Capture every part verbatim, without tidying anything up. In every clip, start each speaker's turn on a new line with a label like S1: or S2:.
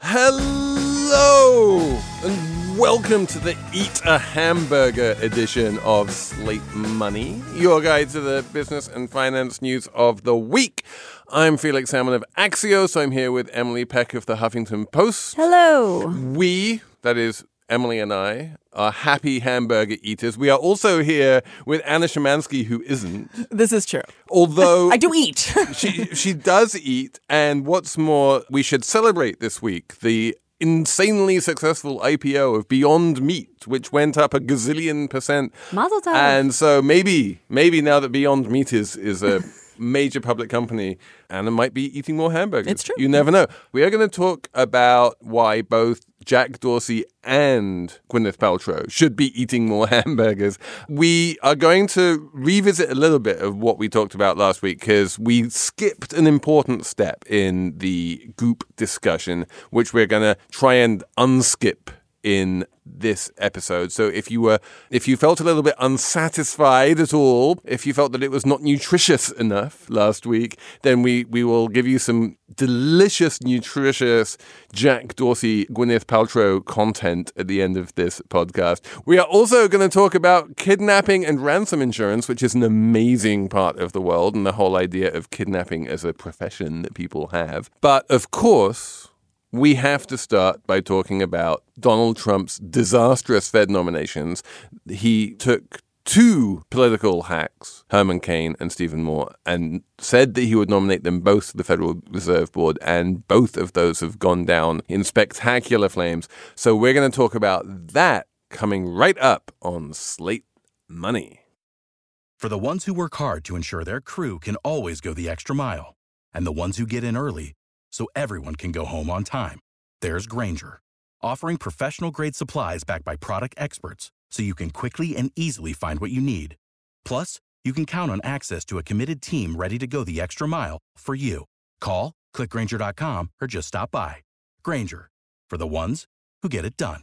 S1: Hello and welcome to the Eat a Hamburger edition of Slate Money, your guide to the business and finance news of the week. I'm Felix Salmon of Axios. I'm here with Emily Peck of the Huffington Post.
S2: Hello.
S1: We, that is Emily and I, are happy hamburger eaters. We are also here with Anna Szymanski, who isn't.
S3: This is true.
S1: Although
S3: I do eat.
S1: she she does eat, and what's more, we should celebrate this week the insanely successful I P O of Beyond Meat, which went up a gazillion percent.
S2: Mazel tov.
S1: And so maybe, maybe now that Beyond Meat is is a major public company, Anna might be eating more hamburgers.
S3: It's true.
S1: You never know. We are going to talk about why both Jack Dorsey and Gwyneth Paltrow should be eating more hamburgers. We are going to revisit a little bit of what we talked about last week because we skipped an important step in the Goop discussion, which we're going to try and unskip in this episode. So if you were, if you felt a little bit unsatisfied at all, if you felt that it was not nutritious enough last week, then we, we will give you some delicious, nutritious Jack Dorsey, Gwyneth Paltrow content at the end of this podcast. We are also going to talk about kidnapping and ransom insurance, which is an amazing part of the world and the whole idea of kidnapping as a profession that people have. But of course, we have to start by talking about Donald Trump's disastrous Fed nominations. He took two political hacks, Herman Cain and Stephen Moore, and said that he would nominate them both to the Federal Reserve Board, and both of those have gone down in spectacular flames. So we're going to talk about that coming right up on Slate Money.
S4: For the ones who work hard to ensure their crew can always go the extra mile, and the ones who get in early so everyone can go home on time, there's Grainger, offering professional-grade supplies backed by product experts so you can quickly and easily find what you need. Plus, you can count on access to a committed team ready to go the extra mile for you. Call, click Grainger dot com, or just stop by. Grainger, for the ones who get it done.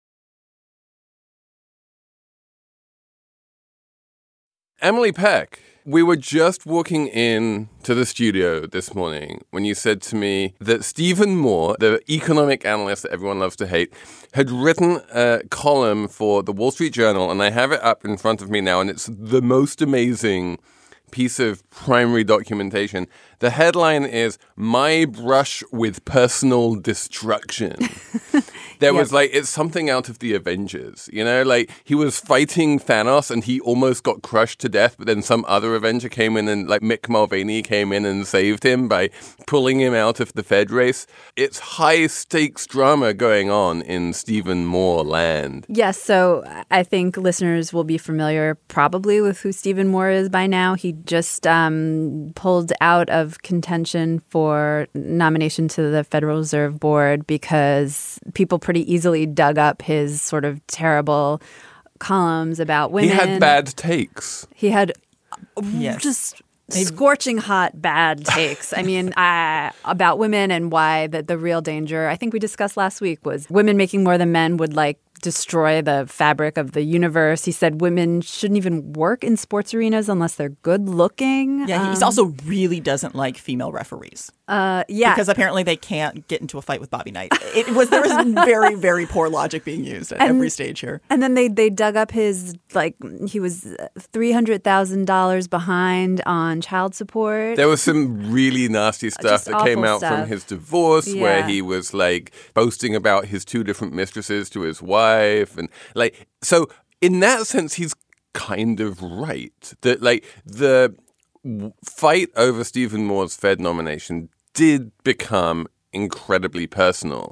S1: Emily Peck, we were just walking in to the studio this morning when you said to me that Stephen Moore, the economic analyst that everyone loves to hate, had written a column for the Wall Street Journal, and I have it up in front of me now, and it's the most amazing piece of primary documentation. The headline is "My Brush with Personal Destruction." There yep. was like, it's something out of the Avengers, you know, like he was fighting Thanos and he almost got crushed to death. But then some other Avenger came in and like Mick Mulvaney came in and saved him by pulling him out of the Fed race. It's high stakes drama going on in Stephen Moore land.
S2: Yes. So I think listeners will be familiar probably with who Stephen Moore is by now. He just um, pulled out of contention for nomination to the Federal Reserve Board because people pretty easily dug up his sort of terrible columns about women.
S1: He had bad takes.
S2: He had
S3: yes.
S2: just scorching hot bad takes. I mean, uh, about women and why the, the real danger, I think we discussed last week, was women making more than men would like destroy the fabric of the universe. He said women shouldn't even work in sports arenas unless they're good looking.
S3: Yeah,
S2: um,
S3: he also really doesn't like female referees.
S2: Uh, yeah,
S3: because apparently they can't get into a fight with Bobby Knight. It was there was very very poor logic being used at
S2: and,
S3: every stage here.
S2: And then they they dug up his like he was three hundred thousand dollars behind on child support.
S1: There was some really nasty stuff
S2: Just
S1: that came out
S2: stuff.
S1: from his divorce,
S2: Yeah.
S1: where he was like boasting about his two different mistresses to his wife, and like so. In that sense, he's kind of right that like the fight over Stephen Moore's Fed nomination did become incredibly personal,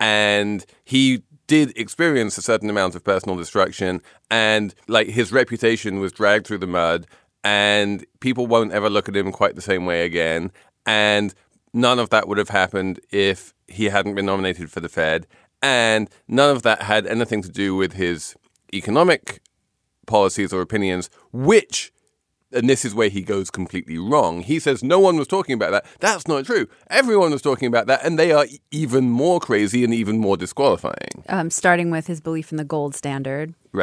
S1: and he did experience a certain amount of personal destruction, and like his reputation was dragged through the mud, and people won't ever look at him quite the same way again. And none of that would have happened if he hadn't been nominated for the Fed, and none of that had anything to do with his economic policies or opinions, which, and this is where he goes completely wrong. He says no one was talking about that. That's not true. Everyone was talking about that, and they are even more crazy and even more disqualifying.
S2: Um, starting with his belief in the gold standard.
S1: Right.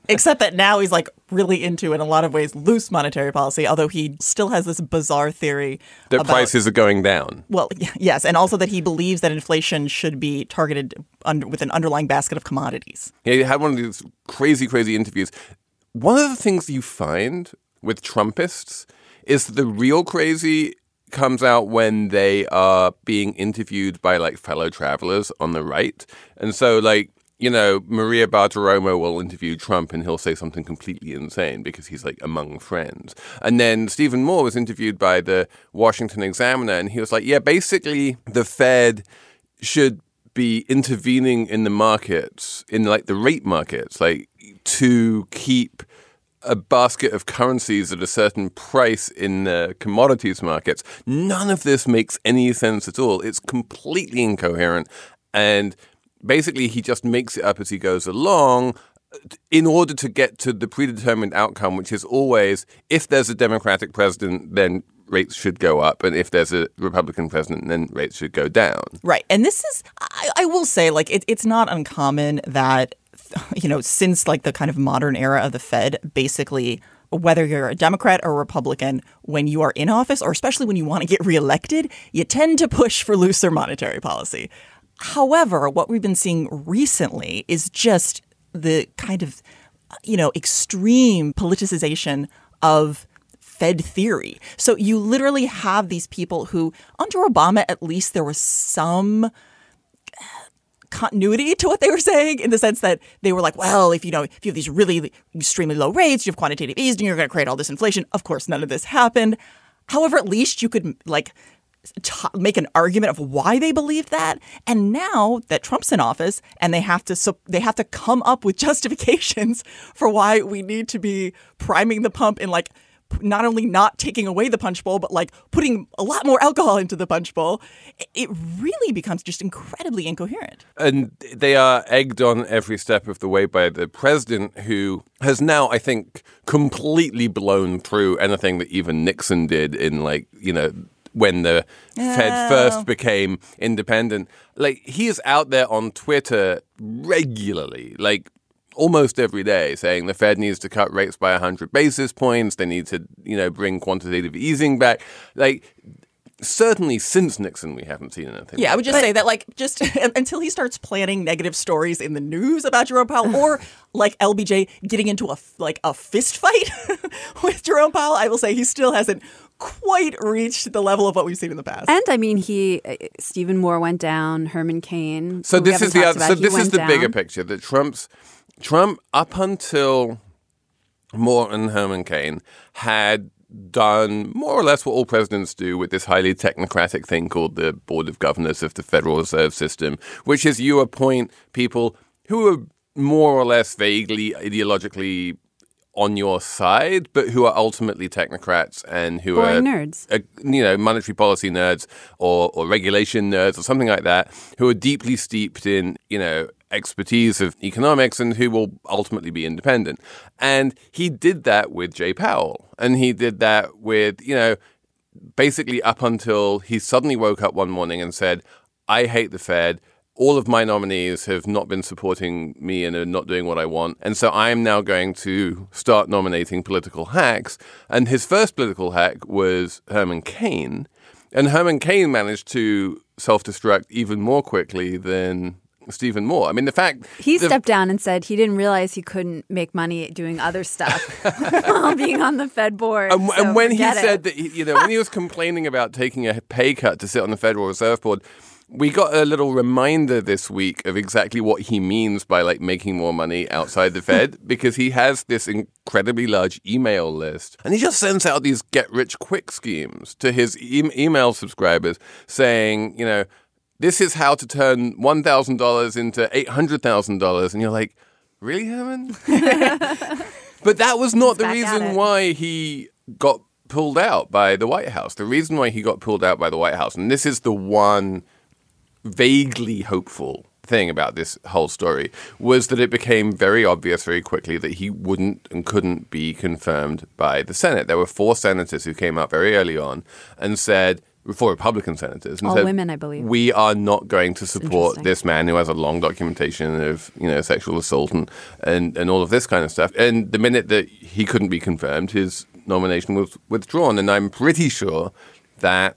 S3: Except that now he's like really into, in a lot of ways, loose monetary policy, although he still has this bizarre theory
S1: that
S3: about,
S1: prices are going down.
S3: Well, yes. And also that he believes that inflation should be targeted under, with an underlying basket of commodities.
S1: Yeah, he had one of these crazy, crazy interviews. One of the things you find with Trumpists is that the real crazy comes out when they are being interviewed by like fellow travelers on the right. And so like, you know, Maria Bartiromo will interview Trump and he'll say something completely insane because he's like among friends. And then Stephen Moore was interviewed by the Washington Examiner and he was like, yeah, basically the Fed should be intervening in the markets, in like the rate markets, like to keep a basket of currencies at a certain price in the commodities markets. None of this makes any sense at all. It's completely incoherent. And basically, he just makes it up as he goes along in order to get to the predetermined outcome, which is always, if there's a Democratic president, then rates should go up. And if there's a Republican president, then rates should go down.
S3: Right. And this is, I, I will say, like, it, it's not uncommon that, you know, since like the kind of modern era of the Fed, basically, whether you're a Democrat or a Republican, when you are in office, or especially when you want to get reelected, you tend to push for looser monetary policy. However, what we've been seeing recently is just the kind of, you know, extreme politicization of Fed theory. So you literally have these people who, under Obama, at least there was some continuity to what they were saying, in the sense that they were like, well, if you know, if you have these really extremely low rates, you have quantitative easing, you're going to create all this inflation. Of course, none of this happened. However, at least you could like t- make an argument of why they believed that. And now that Trump's in office, and they have to so they have to come up with justifications for why we need to be priming the pump in like not only not taking away the punch bowl, but like putting a lot more alcohol into the punch bowl, it really becomes just incredibly incoherent.
S1: And they are egged on every step of the way by the president, who has now, I think, completely blown through anything that even Nixon did in like, you know, when the oh. Fed first became independent. Like, he is out there on Twitter regularly, like, almost every day, saying the Fed needs to cut rates by one hundred basis points. They need to, you know, bring quantitative easing back. Like, certainly since Nixon, we haven't seen anything.
S3: Yeah,
S1: like
S3: I would just
S1: that.
S3: say that, like, just until he starts planning negative stories in the news about Jerome Powell, or like L B J getting into a like a fist fight with Jerome Powell, I will say he still hasn't quite reached the level of what we've seen in the past.
S2: And I mean, he Stephen Moore went down, Herman Cain.
S1: So this is the other.
S2: About,
S1: so this is the
S2: down.
S1: bigger picture that Trump's. Trump, up until Moore and Herman Cain, had done more or less what all presidents do with this highly technocratic thing called the Board of Governors of the Federal Reserve System, which is you appoint people who are more or less vaguely ideologically on your side, but who are ultimately technocrats and who
S2: Boring
S1: are
S2: nerds,
S1: uh, you know, monetary policy nerds or, or regulation nerds or something like that, who are deeply steeped in, you know, expertise of economics and who will ultimately be independent. And he did that with Jay Powell. And he did that with, you know, basically up until he suddenly woke up one morning and said, I hate the Fed. All of my nominees have not been supporting me and are not doing what I want. And so I'm now going to start nominating political hacks. And his first political hack was Herman Cain. And Herman Cain managed to self-destruct even more quickly than Stephen Moore. I mean, the fact
S2: he
S1: the,
S2: stepped down and said he didn't realize he couldn't make money doing other stuff while being on the Fed board.
S1: And,
S2: so
S1: and when he
S2: it.
S1: said that, he, you know, when he was complaining about taking a pay cut to sit on the Federal Reserve Board, we got a little reminder this week of exactly what he means by like making more money outside the Fed, because he has this incredibly large email list and he just sends out these get rich quick schemes to his e- email subscribers saying, you know, this is how to turn one thousand dollars into eight hundred thousand dollars. And you're like, really, Herman? But that was not
S2: He's
S1: the reason why he got pulled out by the White House. The reason why he got pulled out by the White House, and this is the one vaguely hopeful thing about this whole story, was that it became very obvious very quickly that he wouldn't and couldn't be confirmed by the Senate. There were four senators who came out very early on and said, four Republican senators. And
S2: All
S1: said,
S2: women, I believe.
S1: We are not going to support
S2: interesting.
S1: this man who has a long documentation of, you know, sexual assault and, and, and all of this kind of stuff. And the minute that he couldn't be confirmed, his nomination was withdrawn. And I'm pretty sure that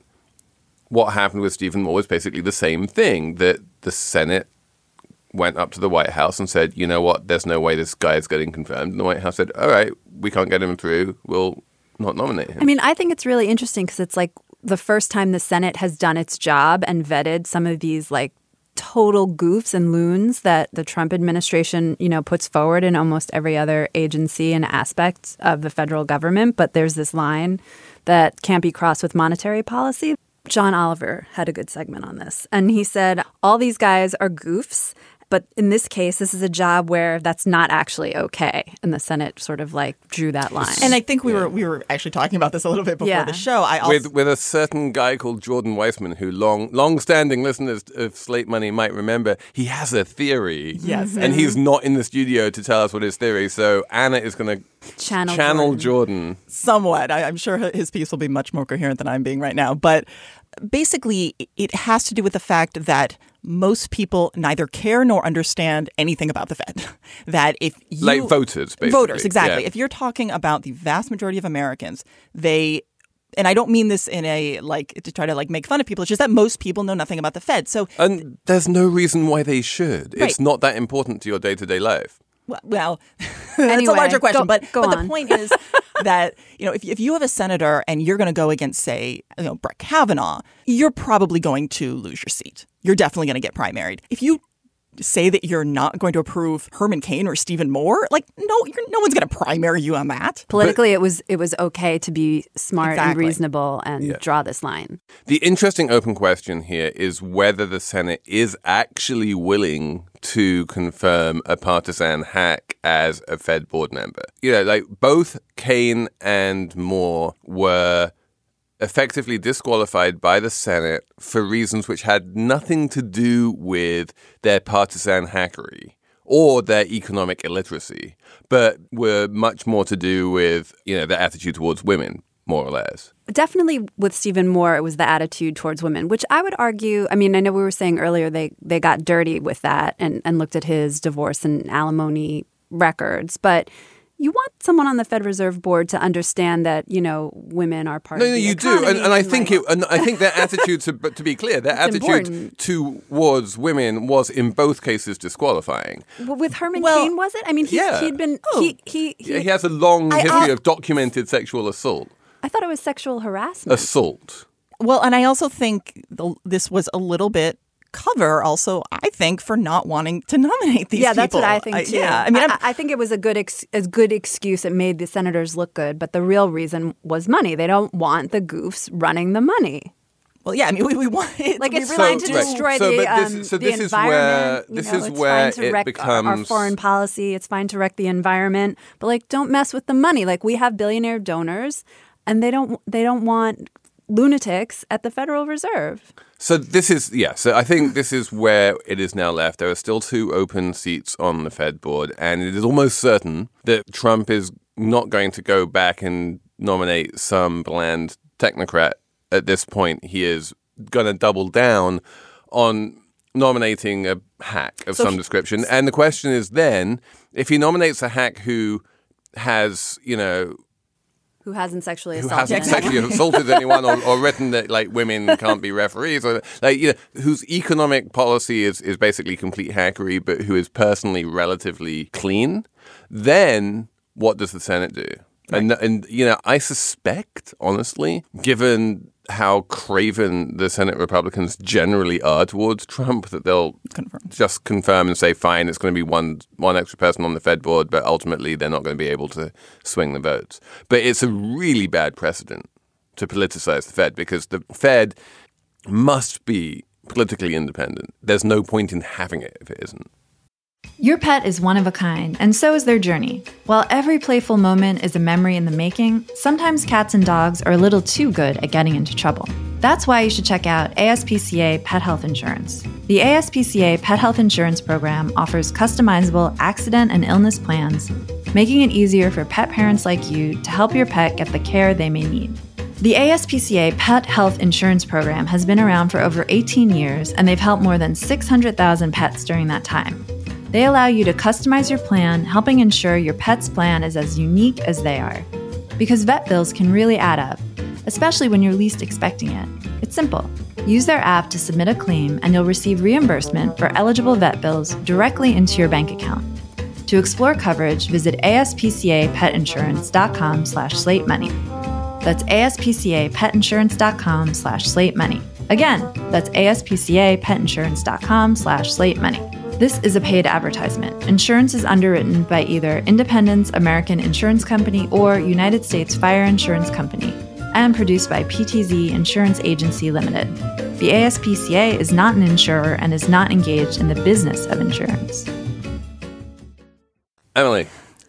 S1: what happened with Stephen Moore was basically the same thing, that the Senate went up to the White House and said, you know what, there's no way this guy is getting confirmed. And the White House said, all right, we can't get him through. We'll not nominate him.
S2: I mean, I think it's really interesting because it's like the first time the Senate has done its job and vetted some of these like total goofs and loons that the Trump administration, you know, puts forward in almost every other agency and aspect of the federal government. But there's this line that can't be crossed with monetary policy. John Oliver had a good segment on this. And he said, all these guys are goofs. But in this case, this is a job where that's not actually okay. And the Senate sort of like drew that line.
S3: And I think we
S1: Yeah.
S3: were we were actually talking about this a little bit before
S2: Yeah.
S3: the show. I also,
S1: With with a certain guy called Jordan Weissman, who long long-standing listeners of Slate Money might remember, he has a theory.
S3: Yes.
S1: And he's not in the studio to tell us what his theory. So Anna is going to
S2: Channel
S1: channel
S2: Jordan.
S1: Jordan.
S3: somewhat. I, I'm sure his piece will be much more coherent than I'm being right now. But basically, it has to do with the fact that most people neither care nor understand anything about the Fed. That if you...
S1: Like voters, basically.
S3: Voters, exactly.
S1: Yeah.
S3: If you're talking about the vast majority of Americans, they... And I don't mean this in a, like, to try to, like, make fun of people. It's just that most people know nothing about the Fed. So...
S1: And there's no reason why they should.
S3: Right.
S1: It's not that important to your day-to-day life.
S3: Well, well that's
S2: Anyway,
S3: a larger question.
S2: go-
S3: but
S2: go
S3: but
S2: on.
S3: the point is that, you know, if, if you have a senator and you're going to go against, say, you know, Brett Kavanaugh, you're probably going to lose your seat. You're definitely going to get primaried. If you say that you're not going to approve Herman Cain or Stephen Moore, like, no, you're, no one's going to primary you on that.
S2: Politically, it was it was okay to be smart and
S3: Exactly.
S2: reasonable and
S1: Yeah.
S2: draw this line.
S1: The interesting open question here is whether the Senate is actually willing to confirm a partisan hack as a Fed board member. You know, like both Cain and Moore were effectively disqualified by the Senate for reasons which had nothing to do with their partisan hackery or their economic illiteracy, but were much more to do with, you know, their attitude towards women, more or less.
S2: Definitely with Stephen Moore, it was the attitude towards women, which I would argue, I mean, I know we were saying earlier they, they got dirty with that and, and looked at his divorce and alimony records, but you want someone on the Fed Reserve Board to understand that, you know, women are part
S1: No,
S2: of
S1: no,
S2: the
S1: you
S2: economy.
S1: do, and, and I think
S2: like,
S1: it, and I think their attitude, to, but to be clear, their
S2: It's
S1: attitude
S2: important.
S1: towards women was in both cases disqualifying.
S2: Well, with Herman
S3: Well,
S2: Cain, was it? I mean, he's,
S1: yeah.
S2: he'd been,
S3: Oh.
S2: he, he, he,
S1: Yeah, he has a long
S3: I-
S1: history
S3: I-
S1: of documented sexual assault.
S2: I thought it was sexual harassment.
S1: Assault.
S3: Well, and I also think the, this was a little bit cover also, I think, for not wanting to nominate these
S2: yeah,
S3: people.
S2: that's what I think too.
S3: yeah, I mean, I'm-
S2: I, I think it was a good ex- a good excuse. It made the senators look good, but the real reason was money. They don't want the goofs running the money.
S3: well, yeah, I mean, we, we want it
S2: Like
S3: to be
S2: it's
S1: So-
S2: fine to
S1: right.
S2: destroy
S1: So,
S2: the,
S1: but this-
S2: um,
S1: so
S2: the
S1: this is where-
S2: environment. You
S1: this
S2: know,
S1: is
S2: it's
S1: where
S2: fine to
S1: it
S2: wreck our- our
S1: becomes-
S2: foreign policy. It's fine to wreck the environment, but like don't mess with the money. Like we have billionaire donors, and they don't they don't want lunatics at the Federal Reserve.
S1: So this is, yeah, so I think this is where it is now left. There are still two open seats on the Fed board, and it is almost certain that Trump is not going to go back and nominate some bland technocrat at this point. He is going to double down on nominating a hack of
S3: So
S1: some
S3: he-
S1: description. And the question is then, if he nominates a hack who has, you know,
S2: Who hasn't sexually
S1: who
S2: assaulted
S1: hasn't
S2: anyone.
S1: sexually assaulted anyone or, or written that like women can't be referees, or like, you know, whose economic policy is, is basically complete hackery, but who is personally relatively clean, then what does the Senate do? Right. And, and, you know, I suspect, honestly, given how craven the Senate Republicans generally are towards Trump, that they'll
S3: Confirm.
S1: just confirm and say, fine, it's going to be one one extra person on the Fed board, but ultimately they're not going to be able to swing the votes. But it's a really bad precedent to politicize the Fed, because the Fed must be politically independent. There's no point in having it if it isn't.
S5: Your pet is one of a kind, and so is their journey. While every playful moment is a memory in the making, sometimes cats and dogs are a little too good at getting into trouble. That's why you should check out A S P C A Pet Health Insurance. The A S P C A Pet Health Insurance Program offers customizable accident and illness plans, making it easier for pet parents like you to help your pet get the care they may need. The A S P C A Pet Health Insurance Program has been around for over eighteen years, and they've helped more than six hundred thousand pets during that time. They allow you to customize your plan, helping ensure your pet's plan is as unique as they are. Because vet bills can really add up, especially when you're least expecting it. It's simple. Use their app to submit a claim, and you'll receive reimbursement for eligible vet bills directly into your bank account. To explore coverage, visit aspcapetinsurance.com slash slate money. That's aspcapetinsurance.com slash slate money. Again, that's aspcapetinsurance.com slash slate money. This is a paid advertisement. Insurance is underwritten by either Independence American Insurance Company or United States Fire Insurance Company and produced by P T Z Insurance Agency Limited. The A S P C A is not an insurer and is not engaged in the business of insurance.
S1: Emily.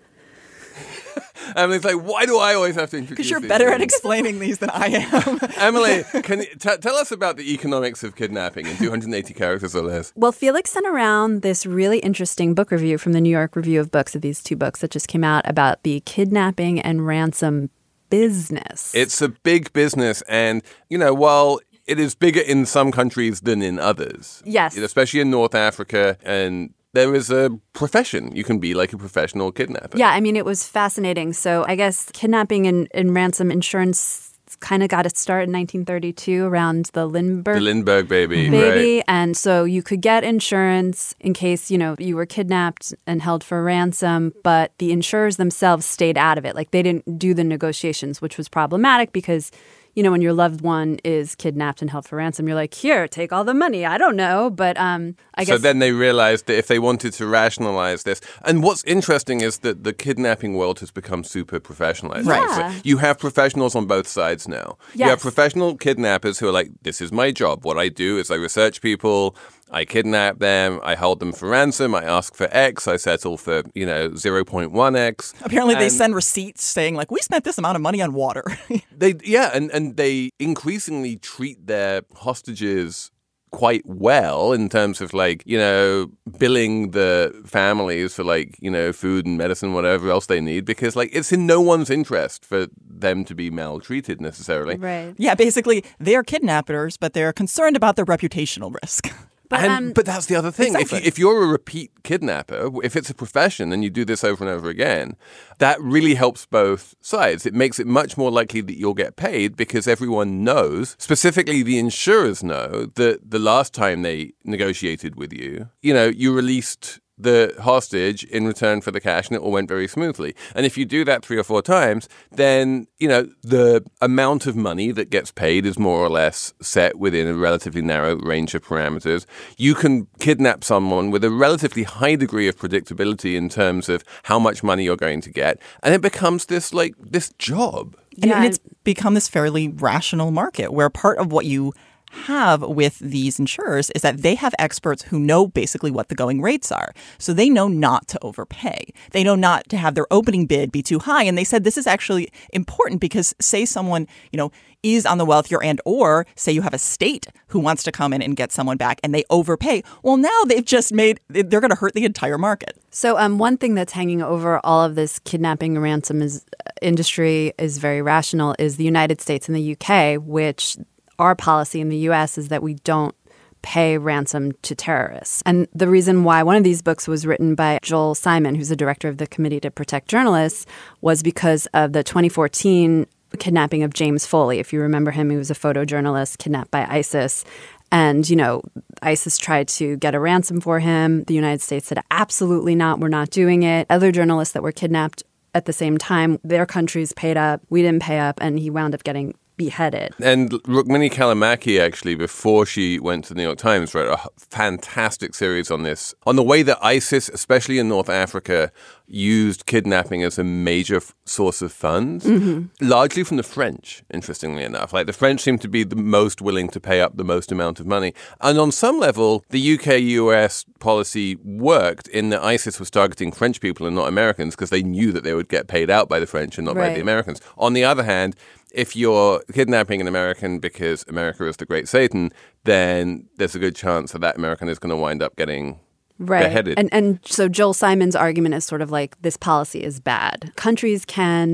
S1: Emily's like, why do I always have to introduce
S3: Because you're
S1: these
S3: better
S1: things?
S3: at explaining these than I am.
S1: Emily, can you t- tell us about the economics of kidnapping in two hundred eighty characters or less?
S2: Well, Felix sent around this really interesting book review from the New York Review of Books of these two books that just came out about the kidnapping and ransom business.
S1: It's a big business. And, you know, while it is bigger in some countries than in others,
S2: Yes.
S1: especially in North Africa, and there is a profession. You can be like a professional kidnapper.
S2: Yeah, I mean, it was fascinating. So I guess kidnapping and, and ransom insurance kind of got its start in nineteen thirty-two around the Lindbergh
S1: The Lindbergh baby.
S2: baby.
S1: Right.
S2: And so you could get insurance in case, you know, you were kidnapped and held for ransom, but the insurers themselves stayed out of it. Like they didn't do the negotiations, which was problematic because, you know, when your loved one is kidnapped and held for ransom, you're like, here, take all the money. I don't know. But um, I guess.
S1: So then they realized that if they wanted to rationalize this, and what's interesting is that the kidnapping world has become super professionalized.
S3: Right.
S2: Yeah.
S1: You have professionals on both sides now. You have
S2: Yes.
S1: professional kidnappers who are like, this is my job. What I do is I research people. I kidnap them, I hold them for ransom, I ask for X, I settle for, you know, zero point one X.
S3: Apparently they
S1: And
S3: send receipts saying, like, we spent this amount of money on water.
S1: They, yeah, and, and they increasingly treat their hostages quite well in terms of like, you know, billing the families for like, you know, food and medicine, whatever else they need, because like it's in no one's interest for them to be maltreated necessarily.
S2: Right.
S3: Yeah, basically, they are kidnappers, but they're concerned about their reputational risk.
S2: But,
S1: and,
S2: um,
S1: but that's the other thing. If,
S3: Exactly.
S1: you, if you're a repeat kidnapper, if it's a profession and you do this over and over again, that really helps both sides. It makes it much more likely that you'll get paid because everyone knows, specifically the insurers know, that the last time they negotiated with you, you know, you released the hostage in return for the cash and it all went very smoothly. And if you do that three or four times, then, you know, the amount of money that gets paid is more or less set within a relatively narrow range of parameters. You can kidnap someone with a relatively high degree of predictability in terms of how much money you're going to get. And it becomes this, like, this job.
S3: And,
S2: Yeah,
S3: and it's become this fairly rational market where part of what you have with these insurers is that they have experts who know basically what the going rates are. So they know not to overpay. They know not to have their opening bid be too high. And they said this is actually important because say someone, you know, is on the wealthier end, or say you have a state who wants to come in and get someone back and they overpay. Well, now they've just made, they're going to hurt the entire market.
S2: So um, one thing that's hanging over all of this kidnapping and ransom is, uh, industry is very rational is the United States and the U K, which our policy in the U S is that we don't pay ransom to terrorists. And the reason why one of these books was written by Joel Simon, who's the director of the Committee to Protect Journalists, was because of the twenty fourteen kidnapping of James Foley. If you remember him, he was a photojournalist kidnapped by ISIS. And, you know, ISIS tried to get a ransom for him. The United States said, absolutely not. We're not doing it. Other journalists that were kidnapped at the same time, their countries paid up. We didn't pay up. And he wound up getting beheaded.
S1: And Rukmini Callimachi, actually, before she went to the New York Times, wrote a fantastic series on this, on the way that ISIS, especially in North Africa, used kidnapping as a major f- source of funds, mm-hmm. largely from the French, interestingly enough. Like the French seem to be the most willing to pay up the most amount of money. And on some level, the U K U S policy worked in that ISIS was targeting French people and not Americans because they knew that they would get paid out by the French and not by
S2: Right.
S1: the Americans. On the other hand, if you're kidnapping an American because America is the great Satan, then there's a good chance that that American is going to wind up getting
S2: Right.
S1: beheaded.
S2: And and so Joel Simon's argument is sort of like this policy is bad. Countries can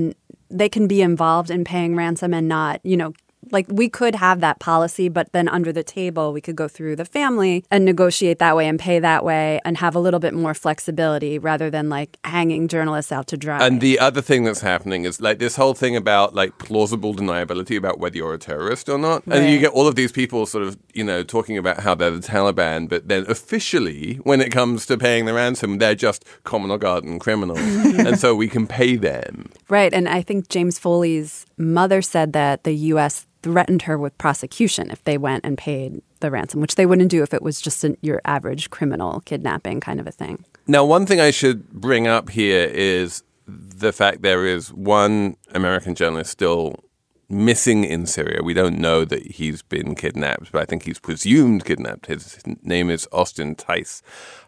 S2: they can be involved in paying ransom and not, you know, like we could have that policy, but then under the table, we could go through the family and negotiate that way and pay that way and have a little bit more flexibility rather than like hanging journalists out to dry.
S1: And the other thing that's happening is like this whole thing about like plausible deniability about whether you're a terrorist or not. And
S2: Right.
S1: you get all of these people sort of, you know, talking about how they're the Taliban, but then officially, when it comes to paying the ransom, they're just common or garden criminals. And so we can pay them.
S2: Right. And I think James Foley's mother said that the U S threatened her with prosecution if they went and paid the ransom, which they wouldn't do if it was just an, your average criminal kidnapping kind of a thing.
S1: Now, one thing I should bring up here is the fact there is one American journalist still missing in Syria. We don't know that he's been kidnapped, but I think he's presumed kidnapped. His name is Austin Tice.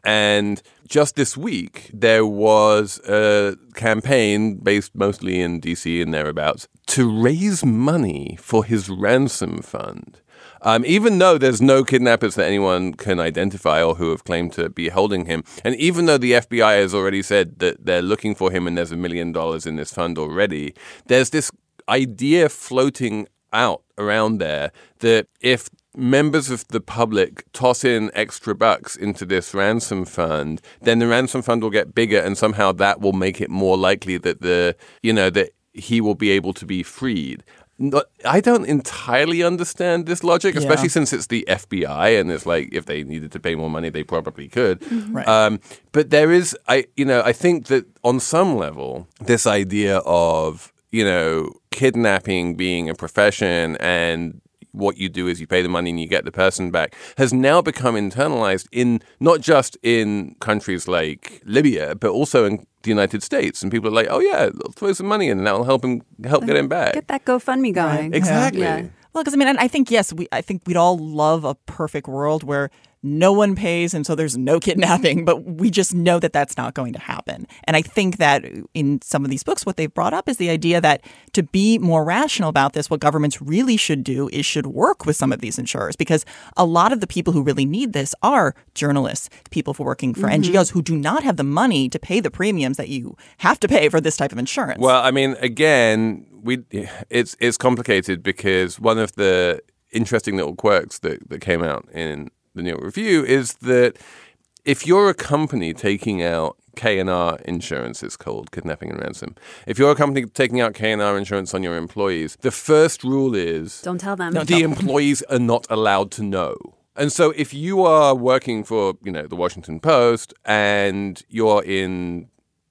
S1: And just this week, there was a campaign based mostly in D C and thereabouts to raise money for his ransom fund. Um, even though there's no kidnappers that anyone can identify or who have claimed to be holding him. And even though the F B I has already said that they're looking for him and there's a million dollars in this fund already, there's this idea floating out around there that if members of the public toss in extra bucks into this ransom fund, then the ransom fund will get bigger and somehow that will make it more likely that the, you know, that he will be able to be freed. Not, I don't entirely understand this logic, especially
S3: Yeah.
S1: since it's the F B I and it's like if they needed to pay more money, they probably could.
S3: Mm-hmm. Right.
S1: Um, but there is, I, you know, I think that on some level, this idea of, you know, kidnapping being a profession and what you do is you pay the money and you get the person back has now become internalized in not just in countries like Libya, but also in the United States. And people are like, oh, yeah, I'll throw some money in and that'll help him help get him back.
S2: Get that GoFundMe going.
S3: Right.
S1: Exactly.
S2: Yeah.
S3: Well, because I mean, and I think, yes, we I think we'd all love a perfect world where no one pays and so there's no kidnapping, but we just know that that's not going to happen. And I think that in some of these books, what they've brought up is the idea that to be more rational about this, what governments really should do is should work with some of these insurers, because a lot of the people who really need this are journalists, people for working for mm-hmm. N G Os who do not have the money to pay the premiums that you have to pay for this type of insurance.
S1: Well, I mean, again, we it's it's complicated because one of the interesting little quirks that, that came out in the New York Review is that if you're a company taking out K and R insurance, it's called kidnapping and ransom. If you're a company taking out K and R insurance on your employees, the first rule is
S2: Don't tell them.
S1: the
S2: Don't tell them.
S1: employees are not allowed to know. And so if you are working for, you know, the Washington Post and you're in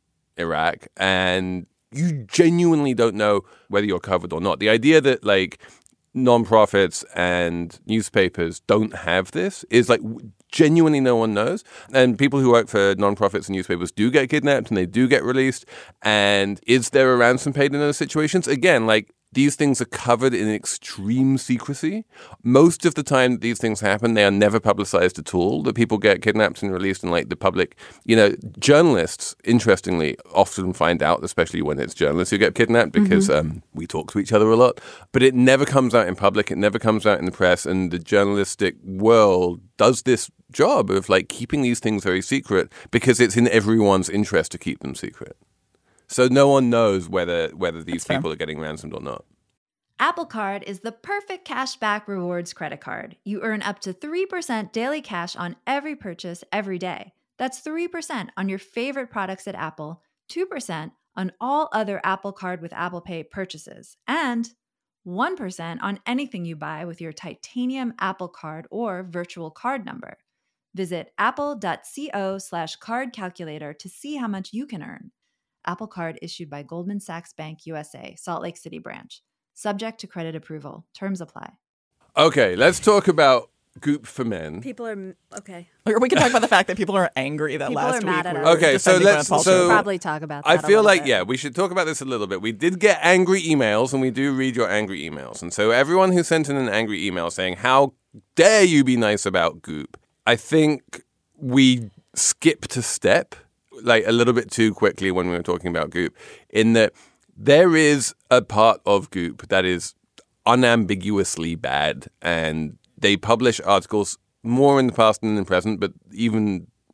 S1: Iraq and you genuinely don't know whether you're covered or not, the idea that like nonprofits and newspapers don't have this is like genuinely no one knows. And people who work for nonprofits and newspapers do get kidnapped and they do get released. And is there a ransom paid in those situations? Again, like these things are covered in extreme secrecy. Most of the time that these things happen, they are never publicized at all. That people get kidnapped and released in like the public. You know, journalists, interestingly, often find out, especially when it's journalists who get kidnapped, because mm-hmm. um, we talk to each other a lot. But it never comes out in public. It never comes out in the press. And the journalistic world does this job of like keeping these things very secret because it's in everyone's interest to keep them secret. So no one knows whether whether these
S3: That's
S1: people
S3: fair.
S1: are getting ransomed or not.
S5: Apple Card is the perfect cashback rewards credit card. You earn up to three percent daily cash on every purchase every day. That's three percent on your favorite products at Apple, two percent on all other Apple Card with Apple Pay purchases, and one percent on anything you buy with your titanium Apple Card or virtual card number. Visit apple.co slash card calculator to see how much you can earn. Apple Card issued by Goldman Sachs Bank U S A, Salt Lake City branch. Subject to credit approval. Terms apply.
S1: Okay, let's talk about Goop for Men.
S2: People are okay.
S3: Or we can talk about the fact that people are angry that
S2: People
S3: last
S2: are mad
S3: week
S2: at
S3: we
S2: us.
S3: were
S1: Okay, so
S3: defending
S1: let's-
S3: Gwyneth Paltrow.
S1: so-
S2: Probably talk about that.
S1: I
S2: a
S1: feel
S2: little
S1: like,
S2: bit.
S1: yeah, we should talk about this a little bit. We did get angry emails, and we do read your angry emails. And so everyone who sent in an angry email saying, how dare you be nice about Goop, I think we skipped a step, like a little bit too quickly when we were talking about Goop, in that there is a part of Goop that is unambiguously bad, and they publish articles more in the past than in the present, but even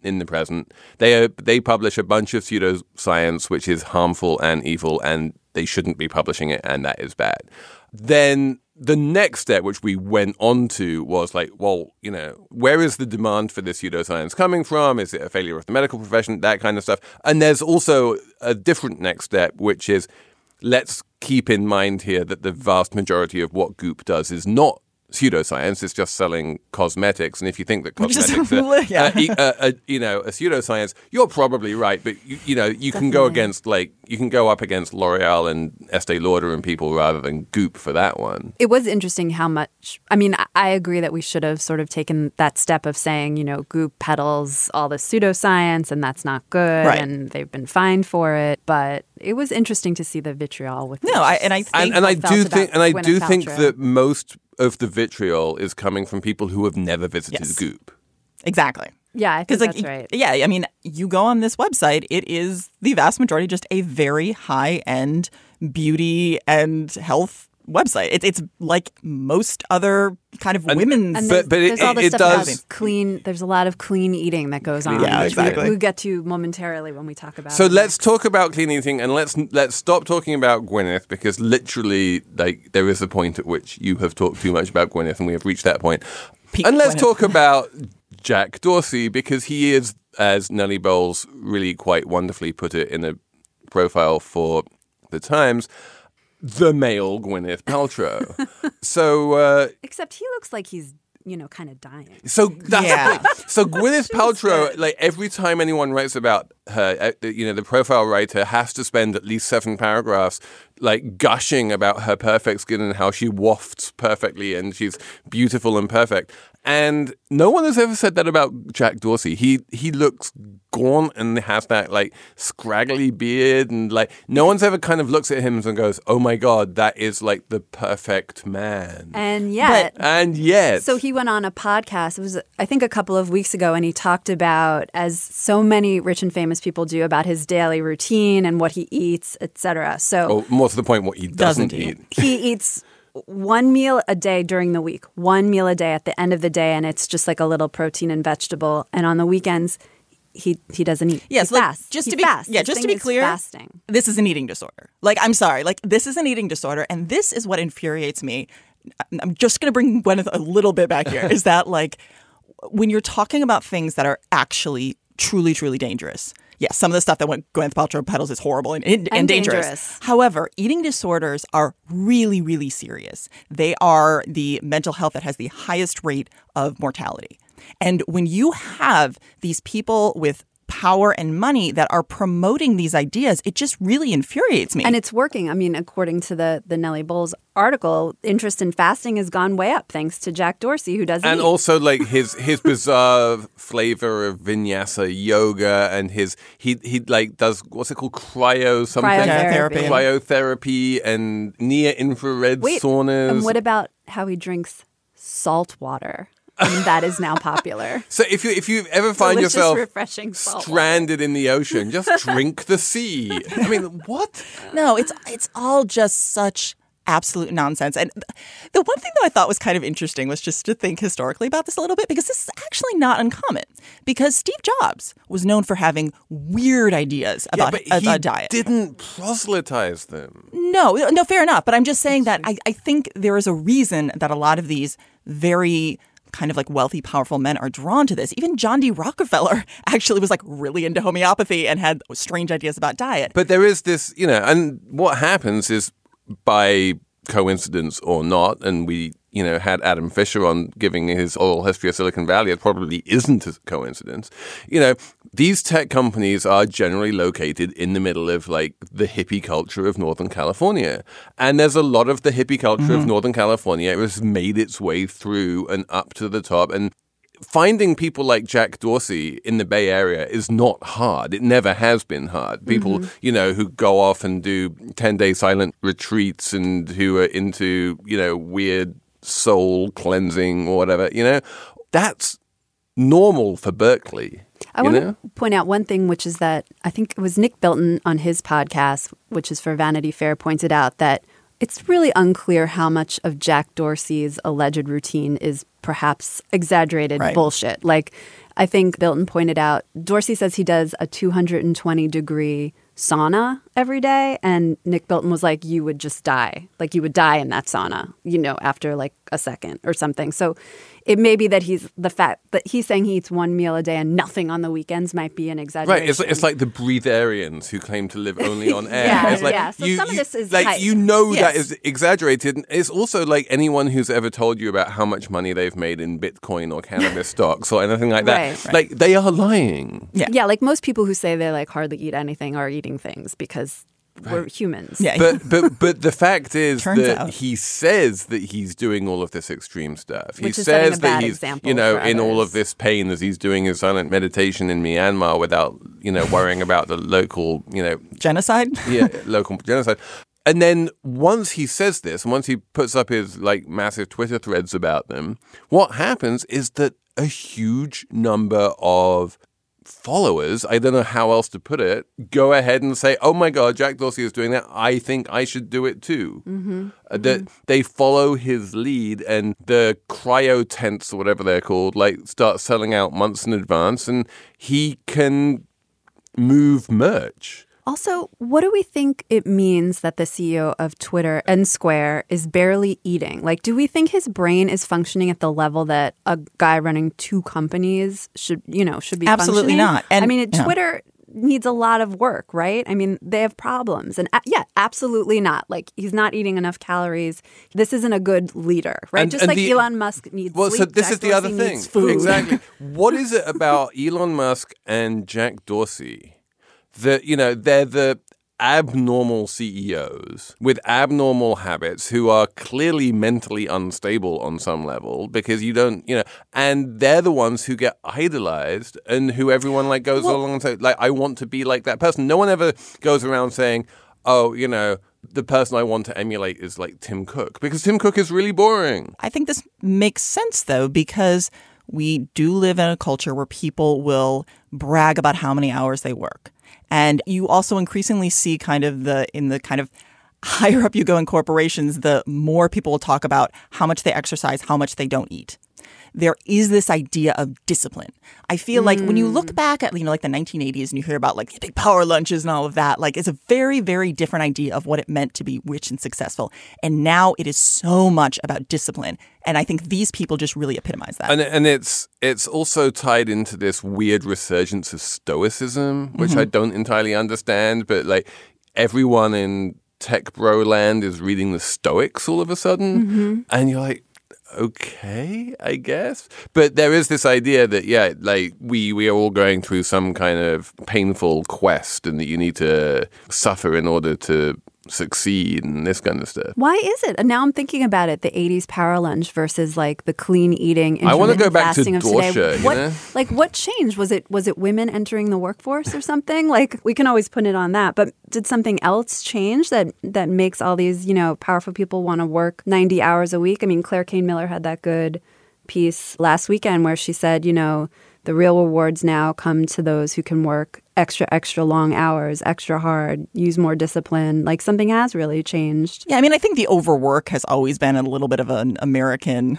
S1: in the present. They are, they publish a bunch of pseudoscience which is harmful and evil, and they shouldn't be publishing it, and that is bad. Then the next step, which we went on to, was like, well, you know, where is the demand for this pseudoscience coming from? Is it a failure of the medical profession? That kind of stuff. And there's also a different next step, which is let's keep in mind here that the vast majority of what Goop does is not pseudoscience. It's just selling cosmetics. And if you think that cosmetics are,
S3: yeah.
S1: uh, uh, uh, you know, a pseudoscience, you're probably right. But, you, you know, you can go against, like, you can go up against L'Oreal and Estee Lauder and people rather than Goop for that one.
S2: It was interesting how much, I mean, I agree that we should have sort of taken that step of saying, you know, Goop peddles all the pseudoscience and that's not good.
S3: Right.
S2: And they've been fined for it. But it was interesting to see the vitriol with
S3: No, I, and I think
S1: and, and I do
S2: felt
S1: think,
S2: about
S1: and I
S2: Gwyneth
S1: do think
S2: Paltrow.
S1: that most of the vitriol is coming from people who have never visited
S3: Yes.
S1: Goop.
S3: Exactly.
S2: Yeah, I think
S3: Because, like,
S2: that's right.
S3: yeah, I mean, you go on this website, it is the vast majority just a very high-end beauty and health website. It, it's like most other kind of
S1: And-
S3: women's.
S2: And
S1: But-
S2: there's,
S1: but it-
S2: there's all this
S1: it
S2: stuff
S1: does-
S2: about clean. There's a lot of clean eating that goes on.
S3: Yeah,
S2: which we-
S3: exactly.
S2: We'll get to momentarily when we talk about.
S1: So
S2: it.
S1: let's talk about clean eating, and let's let's stop talking about Gwyneth, because literally, like, there is a point at which you have talked too much about Gwyneth, and we have reached that point.
S3: Peak
S1: And let's
S3: Gwyneth.
S1: talk about Jack Dorsey, because he is, as Nellie Bowles really quite wonderfully put it in a profile for the Times, the male Gwyneth Paltrow. so. Uh,
S2: Except he looks like he's, you know, kind of dying.
S1: So that's
S3: Yeah.
S1: the thing. So Gwyneth Paltrow, like every time anyone writes about her, uh, the- you know, the profile writer has to spend at least seven paragraphs like gushing about her perfect skin and how she wafts perfectly and she's beautiful and perfect. And no one has ever said that about Jack Dorsey. He he looks gaunt and has that like scraggly beard, and like no one's ever kind of looks at him and goes, "Oh my God, that is like the perfect man."
S2: And yet,
S1: And yet,
S2: so he went on a podcast. It was, I think, a couple of weeks ago, and he talked about, as so many rich and famous people do, about his daily routine and what he eats, et cetera. So
S1: or more to the point, what he doesn't,
S3: Doesn't
S1: eat.
S3: eat.
S2: he eats one meal a day during the week, one meal a day at the end of the day, and it's just like a little protein and vegetable. And on the weekends, he he doesn't eat.
S3: Yes,
S2: he
S3: like,
S2: fasts.
S3: just
S2: He
S3: to be
S2: fasts.
S3: yeah,
S2: His
S3: just to
S2: thing
S3: be
S2: is
S3: clear,
S2: fasting.
S3: this is an eating disorder. Like, I'm sorry, like this is an eating disorder, and this is what infuriates me. I'm just going to bring Gwyneth a little bit back here. Is that like when you're talking about things that are actually truly, truly dangerous? Yes, some of the stuff that Gwyneth Paltrow peddles is horrible and, and,
S2: And
S3: dangerous.
S2: dangerous.
S3: However, eating disorders are really, really serious. They are the mental health that has the highest rate of mortality. And when you have these people with power and money that are promoting these ideas, it just really infuriates me.
S2: And it's working. I mean, according to the, the Nellie Bowles article, interest in fasting has gone way up thanks to Jack Dorsey, who doesn't
S1: And
S2: eat.
S1: also, like his his bizarre flavor of vinyasa yoga, and his he he like does what's it called, cryo something,
S2: Cryotherapy.
S1: cryotherapy and near infrared
S2: Wait,
S1: saunas.
S2: and what about how he drinks salt water? I mean, that is now popular.
S1: So if you if you ever find
S2: Delicious,
S1: yourself
S2: refreshing salt water.
S1: stranded in the ocean, just drink the sea. I mean, what?
S3: No, it's it's all just such absolute nonsense. And th- the one thing that I thought was kind of interesting was just to think historically about this a little bit, because this is actually not uncommon. Because Steve Jobs was known for having weird ideas about
S1: yeah,
S3: a,
S1: but he
S3: a diet.
S1: didn't proselytize them.
S3: No, no, fair enough. But I'm just saying that I, I think there is a reason that a lot of these very kind of like wealthy, powerful men are drawn to this. Even John D. Rockefeller actually was like really into homeopathy and had strange ideas about diet.
S1: But there is this, you know, and what happens is, by coincidence or not, and we, you know, had Adam Fisher on giving his oral history of Silicon Valley, it probably isn't a coincidence. You know, these tech companies are generally located in the middle of like the hippie culture of Northern California. And there's a lot of the hippie culture
S3: Mm-hmm.
S1: of Northern California. It has made its way through and up to the top. And finding people like Jack Dorsey in the Bay Area is not hard. It never has been hard. People,
S3: Mm-hmm.
S1: you know, who go off and do ten-day silent retreats and who are into, you know, weird soul cleansing or whatever, you know, that's normal for Berkeley.
S2: I
S1: you
S2: want
S1: know?
S2: to point out one thing, which is that I think it was Nick Bilton on his podcast, which is for Vanity Fair, pointed out that it's really unclear how much of Jack Dorsey's alleged routine is perhaps exaggerated
S3: Right.
S2: bullshit. Like, I think Bilton pointed out, Dorsey says he does a two hundred twenty degree sauna every day. And Nick Bilton was like, you would just die. Like you would die in that sauna, you know, after like a second or something. So it may be that he's the fact that he's saying he eats one meal a day and nothing on the weekends might be an exaggeration.
S1: Right. It's, it's like the breatharians who claim to live only on air.
S2: yeah,
S1: it's like
S2: yeah. So
S1: you,
S2: some of
S1: you,
S2: this is
S1: like
S2: hype.
S1: you know
S3: Yes.
S1: that is exaggerated. It's also like anyone who's ever told you about how much money they've made in Bitcoin or cannabis stocks or anything like that.
S2: Right, right.
S1: Like they are lying.
S3: Yeah.
S2: Yeah, like most people who say they like hardly eat anything are eating things because we're humans.
S3: Yeah.
S1: But but but the fact is
S3: Turns
S1: that
S3: out.
S1: he says that he's doing all of this extreme stuff. He
S2: Which is setting
S1: says
S2: a
S1: that
S2: bad
S1: he's
S2: example
S1: you know
S2: for
S1: in all
S2: others.
S1: of this pain as he's doing his silent meditation in Myanmar without you know worrying about the local you know
S3: Genocide?
S1: yeah local genocide. And then once he says this, and once he puts up his like massive Twitter threads about them, what happens is that a huge number of followers, I don't know how else to put it, go ahead and say, oh my God, Jack Dorsey is doing that. I think I should do it too. Mm-hmm. Uh, that mm-hmm. They follow his lead and the cryo tents or whatever they're called, like start selling out months in advance and he can move merch.
S2: Also, what do we think it means that the C E O of Twitter and Square is barely eating? Like, do we think his brain is functioning at the level that a guy running two companies should, you know, should be
S3: Absolutely
S2: functioning?
S3: not. And-
S2: I mean,
S3: yeah.
S2: Twitter needs a lot of work, right? I mean, they have problems. And uh, yeah, absolutely not. Like, he's not eating enough calories. This isn't a good leader, right?
S1: And-
S2: Just
S1: and
S2: like
S1: the-
S2: Elon Musk needs
S1: Well,
S2: sleep.
S1: so this
S2: Jack
S1: is the other
S2: Dorsey
S1: thing.
S2: needs food.
S1: Exactly. What is it about Elon Musk and Jack Dorsey that, you know, they're the abnormal C E Os with abnormal habits who are clearly mentally unstable on some level because you don't, you know, and they're the ones who get idolized and who everyone like goes
S3: Well-
S1: along and say, like, I want to be like that person. No one ever goes around saying, oh, you know, the person I want to emulate is like Tim Cook because Tim Cook is really boring.
S3: I think this makes sense, though, because we do live in a culture where people will brag about how many hours they work. And you also increasingly see kind of the in the kind of higher up you go in corporations, the more people will talk about how much they exercise, how much they don't eat. There is this idea of discipline. I feel like when you look back at, you know, like the nineteen eighties and you hear about like the big power lunches and all of that, like it's a very, very different idea of what it meant to be rich and successful. And now it is so much about discipline. And I think these people just really epitomize that.
S1: And and it's it's also tied into this weird resurgence of stoicism, which
S3: Mm-hmm.
S1: I don't entirely understand, but like everyone in tech bro land is reading the Stoics all of a sudden.
S3: Mm-hmm.
S1: And you're like, okay, I guess. But there is this idea that, yeah, like we, we are all going through some kind of painful quest and that you need to suffer in order to succeed and this kind of stuff.
S2: Why is it? And now I'm thinking about it, the eighties power lunch versus like the clean eating,
S1: I wanna go
S2: intermittent
S1: back to
S2: fasting of today.
S1: Dorsha, you
S2: What,
S1: know?
S2: like what changed? Was it was it women entering the workforce or something? Like we can always put it on that, but did something else change that that makes all these, you know, powerful people want to work ninety hours a week? I mean, Claire Kane Miller had that good piece last weekend where she said, you know, the real rewards now come to those who can work extra, extra long hours, extra hard, use more discipline. Like something has really changed.
S3: Yeah, I mean, I think the overwork has always been a little bit of an American.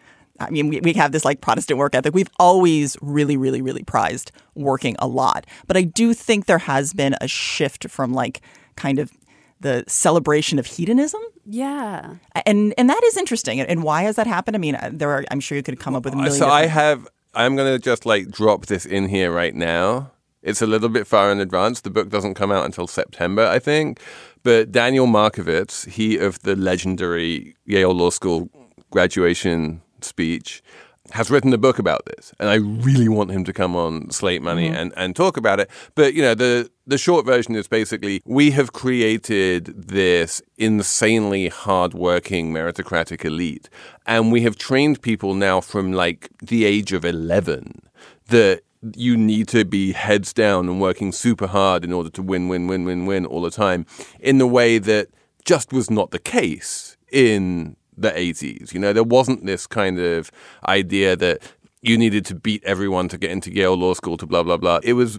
S3: I mean, we, we have this like Protestant work ethic. We've always really, really, really prized working a lot. But I do think there has been a shift from like kind of the celebration of hedonism.
S2: Yeah.
S3: And and that is interesting. And why has that happened? I mean, there are, I'm sure you could come up with a million.
S1: So I
S3: different-
S1: have, I'm going to just like drop this in here right now. It's a little bit far in advance. The book doesn't come out until September, I think. But Daniel Markovits, he of the legendary Yale Law School graduation speech, has written a book about this. And I really want him to come on Slate Money mm-hmm. and, and talk about it. But, you know, the, the short version is basically we have created this insanely hardworking meritocratic elite. And we have trained people now from like the age of eleven that you need to be heads down and working super hard in order to win, win, win, win, win all the time in the way that just was not the case in the eighties. You know, there wasn't this kind of idea that you needed to beat everyone to get into Yale Law School to blah, blah, blah. It was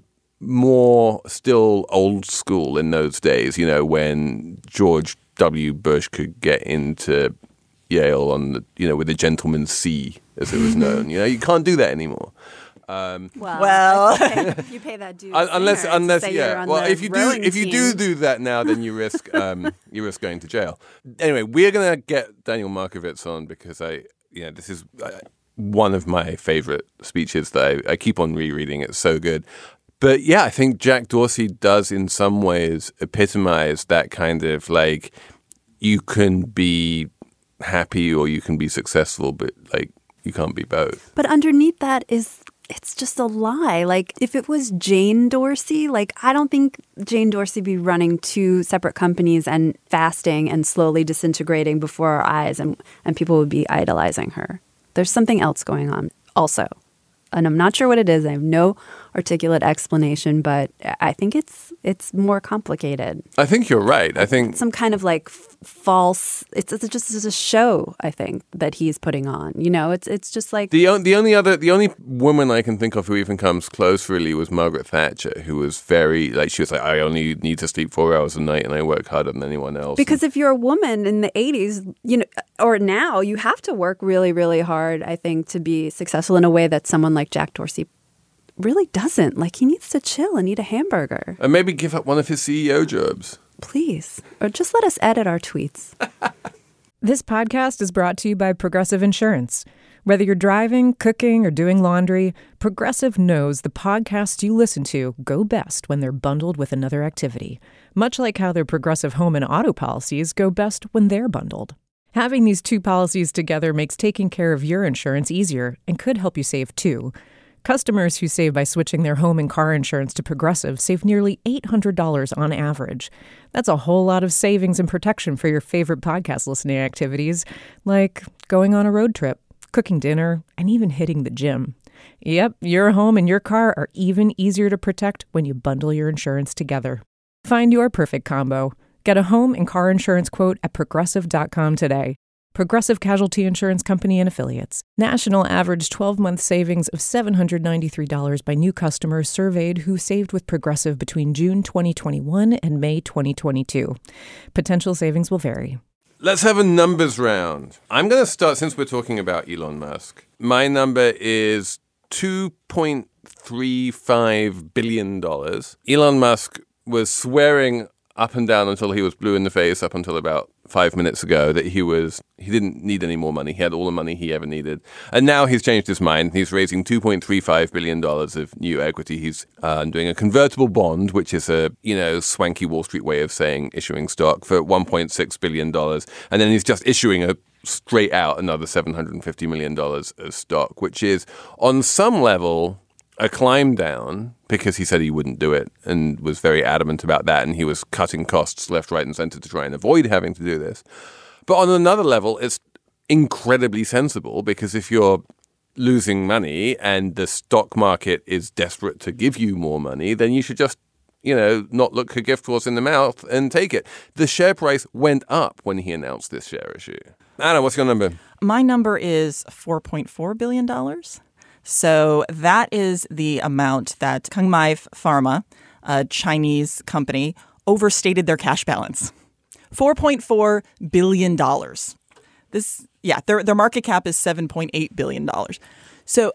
S1: more still old school in those days, you know, when George W. Bush could get into Yale on the, you know, with a gentleman's C, as it was known. You know, you can't do that anymore. Um,
S2: Well,
S3: Well.
S2: if you pay, if you pay that dude,
S1: un- unless,
S2: singer to
S1: unless,
S2: say you're
S1: yeah.
S2: on
S1: Well,
S2: the
S1: if you do,
S2: rowing
S1: if you do
S2: team.
S1: do that now, then you risk, um, you risk going to jail. Anyway, we're gonna get Daniel Markovits on because I, you know, this is uh, one of my favorite speeches that I, I keep on rereading. It's so good. But yeah, I think Jack Dorsey does in some ways epitomize that kind of like, you can be happy or you can be successful, but like you can't be both.
S2: But underneath that is, it's just a lie. Like if it was Jane Dorsey, like I don't think Jane Dorsey be running two separate companies and fasting and slowly disintegrating before our eyes, and, and people would be idolizing her. There's something else going on also. And I'm not sure what it is. I have no articulate explanation, but I think it's it's more complicated.
S1: I think you're right. I think
S2: Some kind of like f- false. It's, it's just it's a show. I think that he's putting on. You know, it's it's just like
S1: the on- the only other the only woman I can think of who even comes close really was Margaret Thatcher, who was very like she was like, I only need to sleep four hours a night and I work harder than anyone else.
S2: because if you're a woman in the eighties, you know, or now, you have to work really, really hard. I think to be successful in a way that someone like Jack Dorsey really doesn't. Like he needs to chill and eat a hamburger,
S1: and maybe give up one of his C E O jobs.
S2: please, or just let us edit our tweets.
S6: This podcast is brought to you by Progressive Insurance. Whether you're driving, cooking, or doing laundry, Progressive knows the podcasts you listen to go best when they're bundled with another activity, much like how their Progressive home and auto policies go best when they're bundled. Having these two policies together makes taking care of your insurance easier and could help you save too. Customers who save by switching their home and car insurance to Progressive save nearly eight hundred dollars on average. That's a whole lot of savings and protection for your favorite podcast listening activities, like going on a road trip, cooking dinner, and even hitting the gym. Yep, your home and your car are even easier to protect when you bundle your insurance together. Find your perfect combo. Get a home and car insurance quote at progressive dot com today. Progressive Casualty Insurance Company and Affiliates. National average twelve-month savings of seven hundred ninety-three dollars by new customers surveyed who saved with Progressive between June twenty twenty-one and May twenty twenty-two. Potential savings will vary.
S1: Let's have a numbers round. I'm going to start, since we're talking about Elon Musk. My number is two point three five billion dollars. Elon Musk was swearing up and down until he was blue in the face, up until about five minutes ago, that he was he didn't need any more money. He had all the money he ever needed. And now he's changed his mind. He's raising two point three five billion dollars of new equity. He's uh, doing a convertible bond, which is a, you know, swanky Wall Street way of saying issuing stock for one point six billion dollars. And then he's just issuing a straight out another seven hundred fifty million dollars of stock, which is on some level a climb down, because he said he wouldn't do it and was very adamant about that. And he was cutting costs left, right, and center to try and avoid having to do this. But on another level, it's incredibly sensible, because if you're losing money and the stock market is desperate to give you more money, then you should just, you know, not look a gift horse in the mouth and take it. The share price went up when he announced this share issue. Anna, what's your number?
S3: My number is four point four billion dollars. So that is the amount that Kangmai Pharma, a Chinese company, overstated their cash balance. four point four billion dollars. This, yeah, their their market cap is seven point eight billion dollars. So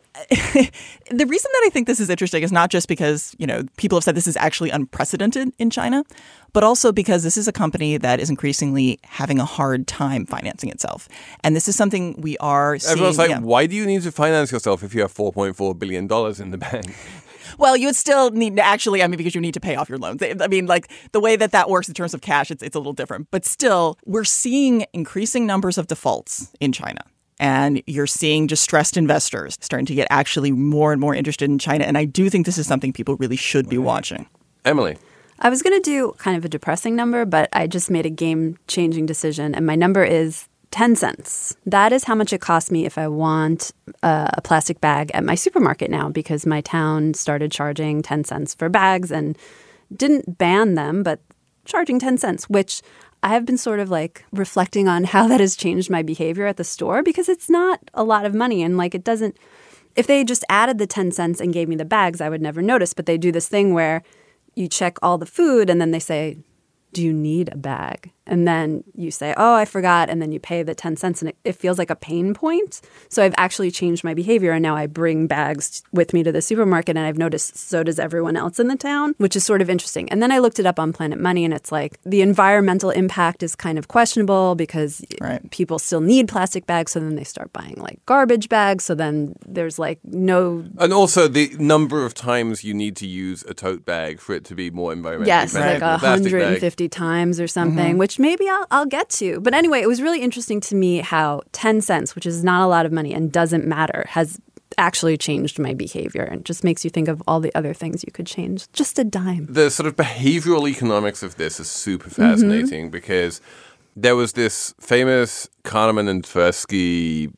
S3: the reason that I think this is interesting is not just because, you know, people have said this is actually unprecedented in China, but also because this is a company that is increasingly having a hard time financing itself. And this is something we are seeing.
S1: Everyone's like,
S3: yeah.
S1: why do you need to finance yourself if you have four point four billion dollars in the bank?
S3: Well, you would still need to actually, I mean, because you need to pay off your loans. I mean, like the way that that works in terms of cash, it's, it's a little different. But still, we're seeing increasing numbers of defaults in China. And you're seeing distressed investors starting to get actually more and more interested in China. And I do think this is something people really should be watching.
S1: Emily.
S2: I was going to do kind of a depressing number, but I just made a game-changing decision. And my number is ten cents. That is how much it costs me if I want a, a plastic bag at my supermarket now, because my town started charging ten cents for bags and didn't ban them, but charging ten cents, which I have been sort of like reflecting on how that has changed my behavior at the store, because it's not a lot of money. And like it doesn't, if they just added the ten cents and gave me the bags, I would never notice. But they do this thing where you check all the food and then they say, do you need a bag? and then you say, oh, I forgot, and then you pay the ten cents, and it, it feels like a pain point. So I've actually changed my behavior, and now I bring bags with me to the supermarket, and I've noticed so does everyone else in the town, which is sort of interesting. And then I looked it up on Planet Money, and it's like the environmental impact is kind of questionable because
S3: right.
S2: people still need plastic bags, so then they start buying like garbage bags, so then there's like no...
S1: And also the number of times you need to use a tote bag for it to be more environmentally
S2: yes,
S1: friendly
S2: like
S1: than a
S2: one
S1: plastic
S2: hundred
S1: bag.
S2: fifty times or something, mm-hmm. which maybe I'll, I'll get to. But anyway, it was really interesting to me how ten cents, which is not a lot of money and doesn't matter, has actually changed my behavior and just makes you think of all the other things you could change. Just a dime.
S1: The sort of behavioral economics of this is super fascinating mm-hmm. because there was this famous Kahneman and Tversky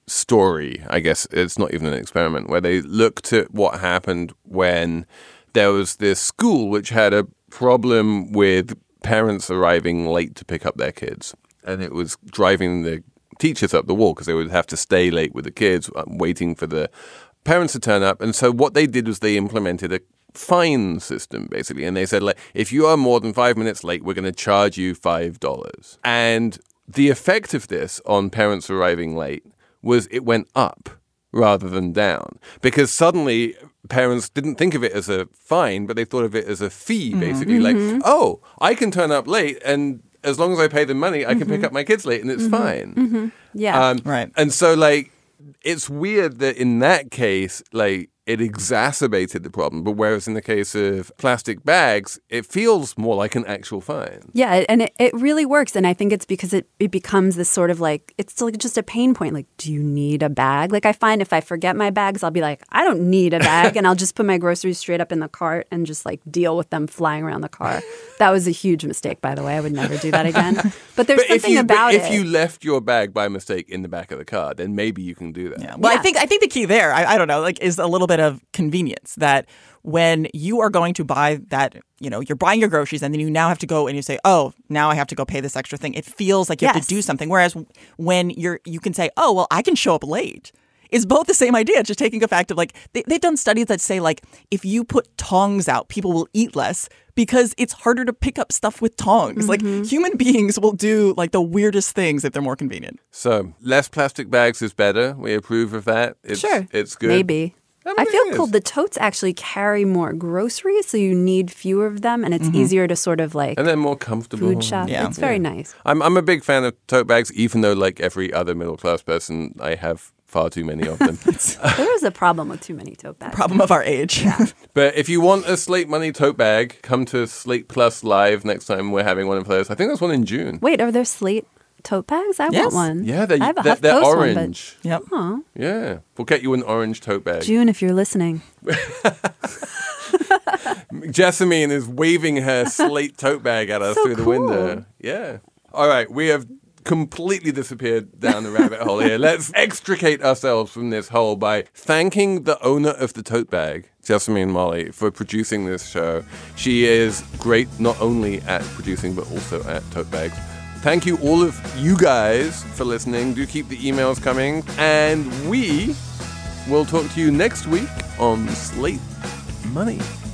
S1: story, I guess it's not even an experiment, where they looked at what happened when there was this school which had a problem with parents arriving late to pick up their kids. And it was driving the teachers up the wall because they would have to stay late with the kids, waiting for the parents to turn up. And so what they did was they implemented a fine system, basically. And they said, like, if you are more than five minutes late, we're going to charge you five dollars. And the effect of this on parents arriving late was it went up rather than down, because suddenly parents didn't think of it as a fine, but they thought of it as a fee, basically. Mm-hmm. Like, oh, I can turn up late, and as long as I pay the money, I can mm-hmm. pick up my kids late, and it's
S2: mm-hmm.
S1: fine.
S2: Mm-hmm. Yeah.
S1: Um,
S3: right.
S1: And so, like, it's weird that in that case, like, it exacerbated the problem. But whereas in the case of plastic bags, it feels more like an actual fine.
S2: Yeah, and it, it really works. And I think it's because it, it becomes this sort of like, it's like just a pain point. Like, do you need a bag? Like, I find if I forget my bags, I'll be like, I don't need a bag. And I'll just put my groceries straight up in the cart and just like deal with them flying around the car. That was a huge mistake, by the way. I would never do that again. But there's
S1: but
S2: something
S1: if you,
S2: about
S1: but
S2: it.
S1: If you left your bag by mistake in the back of the car, then maybe you can do that.
S3: Yeah. Well,
S2: yeah.
S3: I think I think the key there, I, I don't know, like, is a little bit of convenience. That when you are going to buy that, you know, you're buying your groceries and then you now have to go and you say, oh, now I have to go pay this extra thing. It feels like you
S2: yes.
S3: have to do something. Whereas when you're, you can say, oh, well, I can show up late. It's both the same idea, just taking a fact of like, they, they've done studies that say like, if you put tongs out, people will eat less because it's harder to pick up stuff with tongs. Mm-hmm. Like human beings will do like the weirdest things if they're more convenient.
S1: So less plastic bags is better. We approve of that. It's,
S2: sure.
S1: It's good.
S2: Maybe.
S1: I, mean,
S2: I feel cool. The totes actually carry more groceries, so you need fewer of them, and it's mm-hmm. easier to sort of like
S1: and they're more comfortable.
S2: Food shop. Yeah. It's very
S1: yeah.
S2: nice.
S1: I'm I'm a big fan of tote bags, even though like every other middle class person, I have far too many of them.
S2: There is a problem with too many tote bags.
S3: Problem of our age.
S2: Yeah.
S1: But if you want a Slate Money tote bag, come to Slate Plus Live next time we're having one of those. I think there's one in June.
S2: Wait, are there Slate tote bags? I
S3: yes.
S2: want one.
S1: Yeah, they're,
S2: I have a
S1: they're, they're
S2: HuffPost
S1: orange.
S2: One,
S3: yep.
S2: Huh.
S1: Yeah. We'll get you an orange tote bag.
S2: June, if you're listening.
S1: Jessamine is waving her Slate tote bag at us
S2: so
S1: through the
S2: cool.
S1: window. Yeah. All right. We have completely disappeared down the rabbit hole here. Let's extricate ourselves from this hole by thanking the owner of the tote bag, Jessamine Molly, for producing this show. She is great not only at producing but also at tote bags. Thank you, all of you guys, for listening. Do keep the emails coming. And we will talk to you next week on Slate Money.